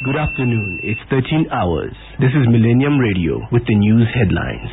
Good afternoon. It's 13 hours. This is Millennium Radio with the news headlines.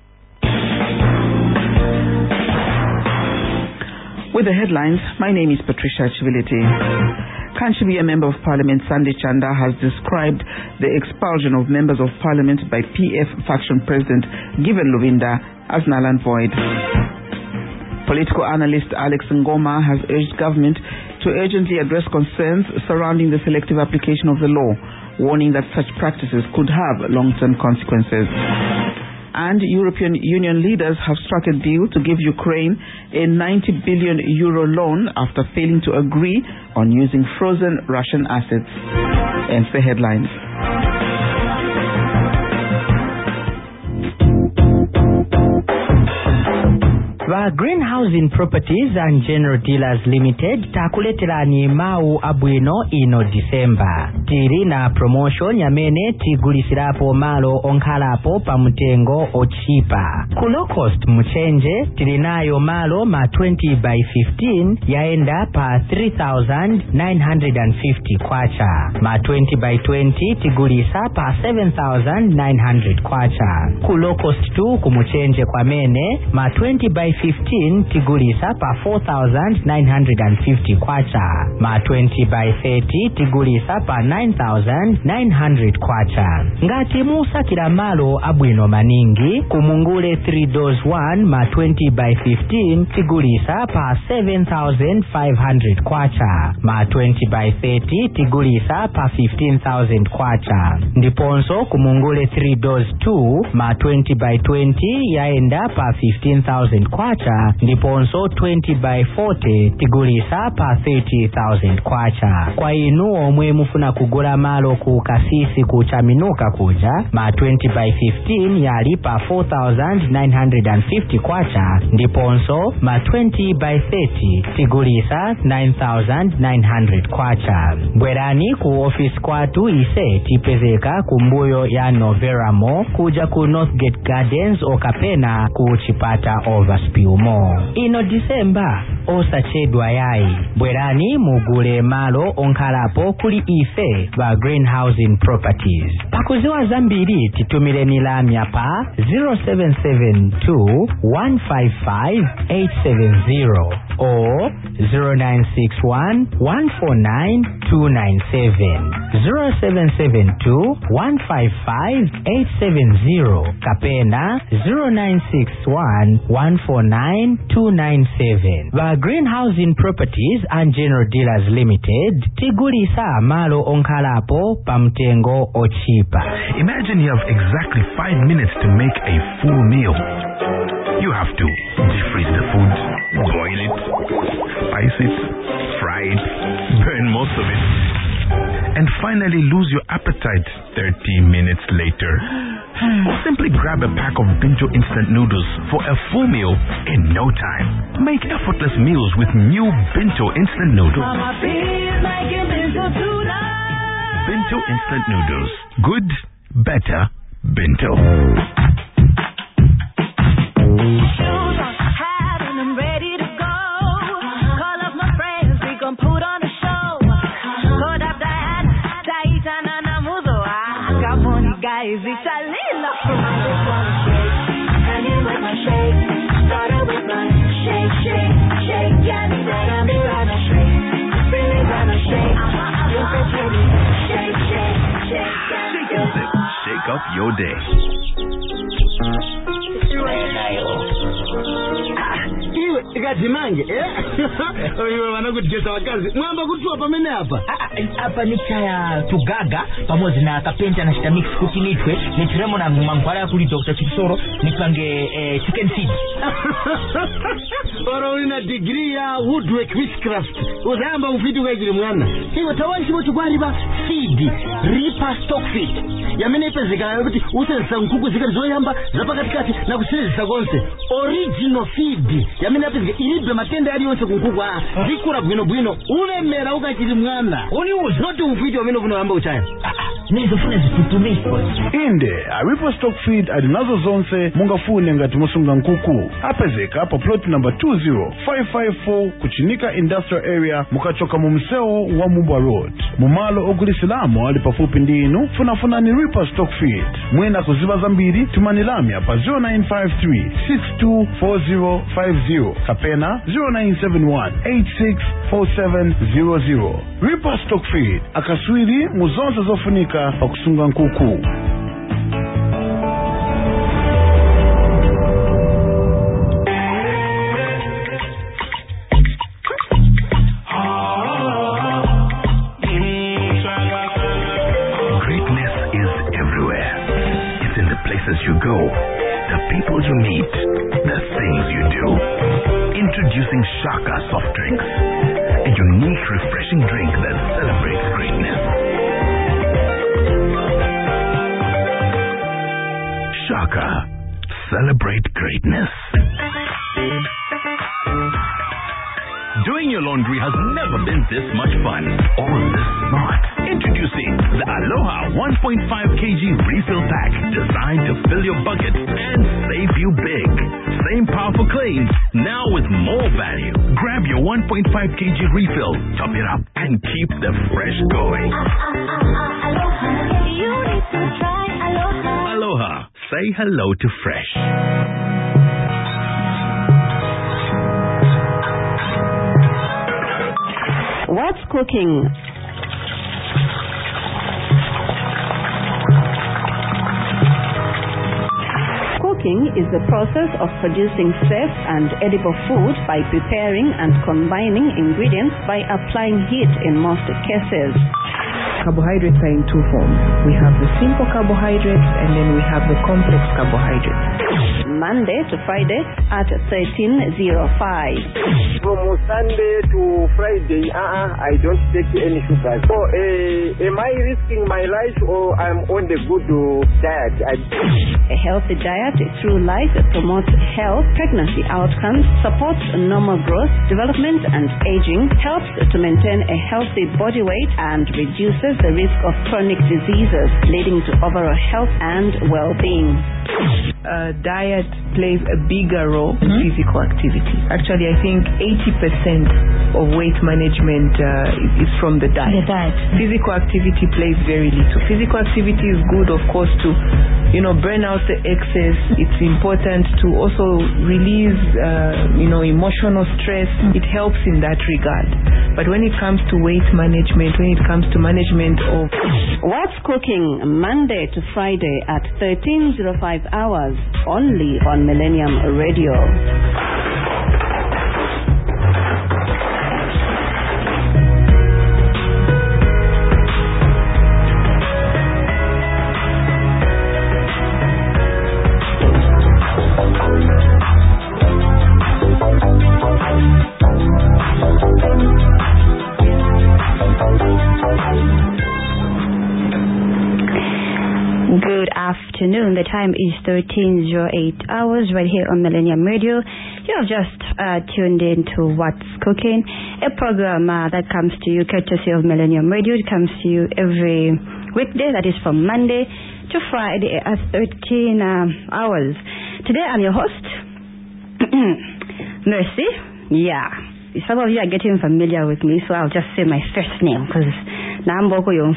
With the headlines, my name is Patricia Chiviliti. Kanchibi, a member of Parliament, Sunday Chanda, has described the expulsion of members of Parliament by PF faction President Given Luvinda as null and void. Political analyst Alex Ngoma has urged government to urgently address concerns surrounding the selective application of the law, warning that such practices could have long-term consequences. And European Union leaders have struck a deal to give Ukraine a 90 billion euro loan after failing to agree on using frozen Russian assets. Ends the headlines. Va Greenhousing Properties and General Dealers Limited takuleterani mau abwino ino December. Tiri na promotion yamene tigulisirapo malo onkalapo pa mtengo ochipa. Ku low cost mchenje tirinayo malo ma 20 by 15 yaenda pa 3,950 kwacha. Ma 20 by 20 tigulisa pa 7,900 kwacha. Ku low cost tu kumchenje kwa mene ma 20 by 15 tigulisa pa 4,950 kwacha. Ma 20 by 30 tigulisa pa 9,900 kwacha. Ngati musa kila malo abwino maningi kumungule 3 doors 1 ma 20 by 15 tigulisa pa 7,500 kwacha. Ma 20 by 30 tigulisa pa 15,000 kwacha. Ndiponso kumungule 3 doors 2 ma 20 by 20 yaenda pa 15,000 kwacha. Ndiponso 20 by 40 tigulisa pa 30,000 kwacha. Kwa inu omwe mufuna kugula malo ku kasisi kuchaminuka kuja ma 20 by 15 yali pa 4,950 kwacha. Ndiponso ma 20 by 30 tigulisa 9,900 kwacha. Bwerani ku office kwatu ise tipezeka kumbuyo ya Novera Mall kuja ku Northgate Gardens okapena ku Chipata Overspill Mall. Ino December osachedwa yai. Bwerani mugule malo onkalapo kuli ife va Greenhousing Properties. Pakuziwa zambiri titumileni lamya pa 0772 155 870 or 0961 149 297 0772 155 870 kapena 0961 149 297. Va Greenhousing Properties and General Dealers Limited tigulisa malo onkalapo pa mtengo ochipa. Imagine you have exactly 5 minutes to make a full meal. You have to defreeze the food, boil it, spice it, fry it, burn most of it, and finally lose your appetite 30 minutes later. Or simply grab a pack of Binto instant noodles for a full meal in no time. Make effortless meals with new Binto instant noodles. Mama, please make it Binto tonight. Binto instant noodles. Good, better, Binto. Shoes on, hat, and I'm ready to go. Call up my friends, we gon' put on a show. Hold up Diana, Taita, Nana, Muzo. Come on, guys, it's a little from I just wanna shake. Hanging with my shake. Started with my shake, shake, shake. Yeah, then I'm gonna shake. Really gonna shake. You're so pretty. Shake, shake, shake. Shake your zip. Shake up your day. Iwe ikazimange oyo wanakujesa wakazi mwamba kutua pamene hapa Hapa ni chaya tugaga pamoja na kapenta na shita mix kukinitwe nitiremo na mangwala kuli Dr. Chipsoro nipange chicken feed. Ora una degree ya woodwork witchcraft uzamba mfiti kwajiri mwana hiyo tawanchi mocho kwariba feed ripa stock feed yamene ipezeka yokuti usenza nkuku zika zoyamba zapakatikati na kusenzisa konse original feed yamene ipezeka ilibe matenda yali yonse kunkuku zikura bwino bwino ulemera ukachiri mwana oni uzo not umfiti wamene unoyamba uchaya nizofuna zitutumikwe. Inde Aripa Stock Feed adinazo zonse mungafune ngati musunga nkuku. Apezeka pa plot number 20554 kuchinika industrial area mukachoka mu mseo wa Mubwa Road. Mumalo ogulisilamu ali pafupi ndinu funafuna ni Aripa Stock Feed. Mwena kuziba zambiri tumanilamya pa 0953-624050 kapena 0971-864700. Aripa Stock Feed akaswiri muzonse zofunika pa kusunga nkuku. Greatness is everywhere. It's in the places you go, the people you meet, the things you do. Introducing Shaka soft drinks, a unique refreshing drink that celebrates greatness. Shaka, celebrate greatness. Doing your laundry has never been this much fun or this smart. Introducing the Aloha 1.5 kg refill pack, designed to fill your bucket and save you big. Same powerful claims, now with more value. Grab your 1.5 kg refill, top it up, and keep the fresh going. You need to try Aloha. Aloha, say hello to fresh. What's cooking? Cooking is the process of producing safe and edible food by preparing and combining ingredients by applying heat in most cases. Carbohydrates are in two forms. We have the simple carbohydrates and then we have the complex carbohydrates. Monday to Friday at 13:05. From Sunday to Friday, I don't take any sugar. So, am I risking my life or I'm on the good diet? A healthy diet through life promotes health, pregnancy outcomes, supports normal growth, development and aging, helps to maintain a healthy body weight and reduces the risk of chronic diseases, leading to overall health and well-being. Diet plays a bigger role in physical activity. Actually, I think 80% of weight management is from the diet. Physical activity plays very little. Physical activity is good, of course, to burn out the excess. It's important to also release emotional stress. It helps in that regard. But when it comes to weight management, when it comes to management of... What's Cooking, Monday to Friday at 13:05 hours, only on Millennium Radio. Good afternoon. The time is 13:08 hours right here on Millennium Radio. You have just tuned in to What's Cooking, a program that comes to you courtesy of Millennium Radio. It comes to you every weekday, that is from Monday to Friday at 13 hours. Today I'm your host, Mercy. Yeah. Some of you are getting familiar with me, so I'll just say my first name because alright,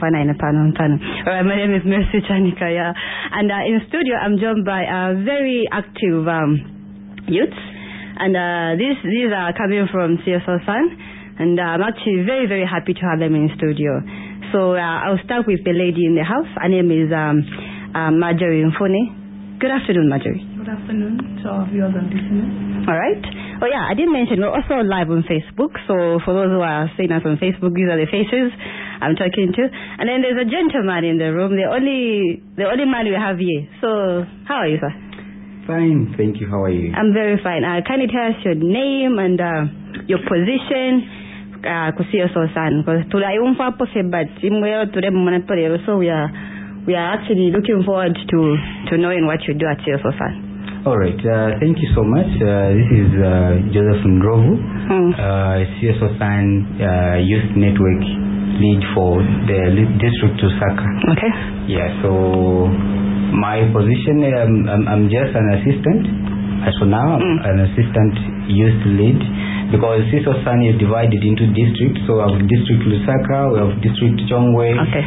my name is Mercy Chanikaya, and in studio I'm joined by very active youths, and these are coming from CSO San, and I'm actually very, very happy to have them in studio. So I'll start with the lady in the house. Her name is Marjorie Mfune. Good afternoon, Marjorie. Good afternoon to our viewers and listeners. Alright. Oh yeah, I didn't mention we're also live on Facebook, so for those who are seeing us on Facebook, these are the faces I'm talking to. And then there's a gentleman in the room, the only man we have here. So how are you, sir? Fine, thank you. How are you? I'm very fine. Can you tell us your name and your position? Kusiyoso-san, because today so we are actually looking forward to knowing what you do at CSO-san. All right, thank you so much. This is Joseph Ndrovu, CSO-san Youth Network lead for the district Lusaka. Okay. Yeah, so my position, I'm just an assistant. As for now, an assistant youth lead, because Siso San is divided into districts. So we have district Lusaka, we have district Chongwe, okay.